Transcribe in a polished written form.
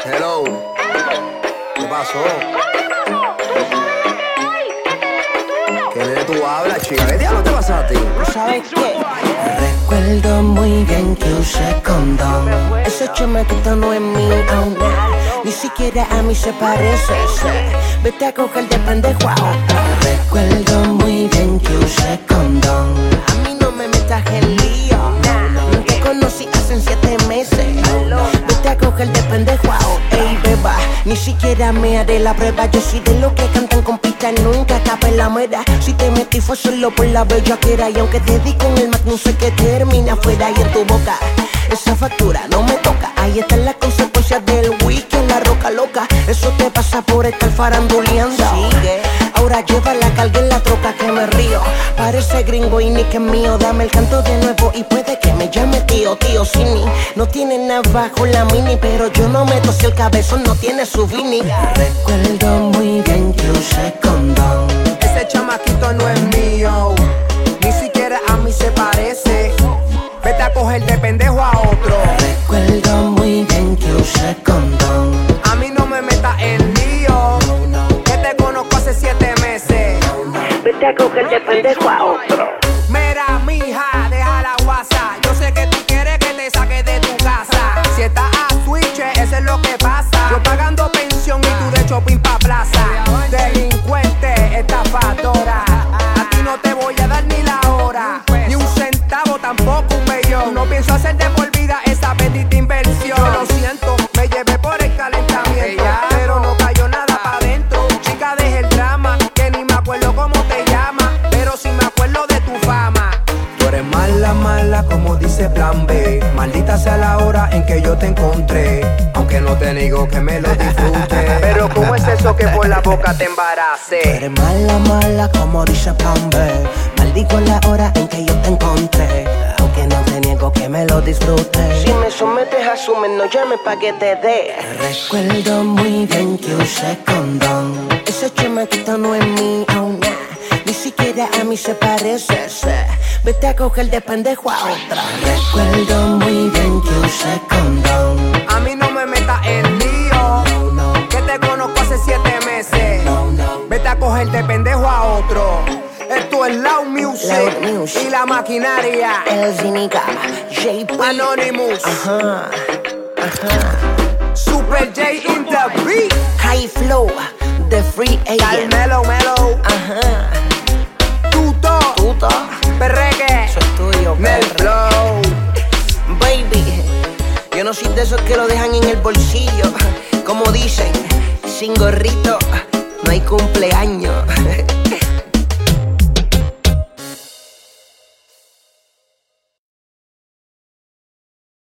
Hello, ¿qué pasó? ¿Qué nene tú hablas, chica? ¿Qué diablo te pasa a ti? ¿Sabes qué? Recuerdo muy bien que usé condón. Ese chamaquito no es mío, ni siquiera a mí se parece. Vete a coger de pendejo ahora. Recuerdo muy bien que usé condón. A mí no me metas en lío. Te conocí hace 7 meses. Vete a coger de pendejo ahora. Ey, beba, ni siquiera me haré la prueba. Yo soy de los que cantan con pista, nunca acabé la mera. Si te metí fue solo por la bellaquera. Y aunque te di con el Magnum, sé que termina afuera y en tu boca. Esa factura no me toca. Ahí están las consecuencias del whisky en la roca loca. Eso te pasa por estar faranduleando. Sigue. Ahora lleva la carga en la troca que me río. Parece gringo y ni que es mío. Dame el canto de nuevo y puede que me llame tío. Tío Sini no tiene nada bajo la mini, pero yo no meto si el cabezón no tiene su vini. Recuerdo muy bien que usé condón. Ese chamaquito no es mío, ni siquiera a mí se parece. Vete a coger de pendejo a otro. Recuerdo muy bien que usé condón. A mí no me metas en lío, que te conozco hace 7 meses. Vete a coger de pendejo a otro. Mira, mija, deja la guasa. Yo sé que tú quieres que te saque de tu casa. Si estás a switch, eso es lo que pasa. Yo pagando pensión y tú de shopping pa' plaza. Delincuente, estafadora. A ti no te voy a dar ni la hora, ni un centavo, tampoco un millón. No pienso hacer de por vida esa bendita inversión. Yo lo siento, me llevé por el calentamiento, pero no cayó nada pa' dentro. Chica, deja el drama, que ni me acuerdo cómo te llamas, pero sí me acuerdo de tu fama. Tú eres mala, mala, como dice Plan B. Maldita sea la hora en que yo te encontré, aunque no te digo que me lo disfrute. Pero ¿cómo es eso que por la boca te embarace? Tú eres mala, mala, como dice Plan B. Maldigo la hora en que yo te encontré, aunque no te niego que me lo disfrute. Si me sometes, asume, no llames pa' que te dé. Recuerdo muy bien que usé condón. Ese chamaquito no es mío, ni siquiera a mí se parece. Vete a coger de pendejo a otra. Recuerdo muy bien que usé condón. A mí no me metas en lío, que te conozco hace 7 meses. Vete a coger de pendejo a otro. Esto es Loud Music y la maquinaria. El Zinica, JP Anonymous, Ajá. Super J in the beat. High Flow, The Free Agent. Melo, Melo, Ajá. Tuto, Tuto, Perreque, eso es tuyo, Nel perro. Flow. Baby, yo no soy de esos que lo dejan en el bolsillo. Como dicen, sin gorrito no hay cumpleaños.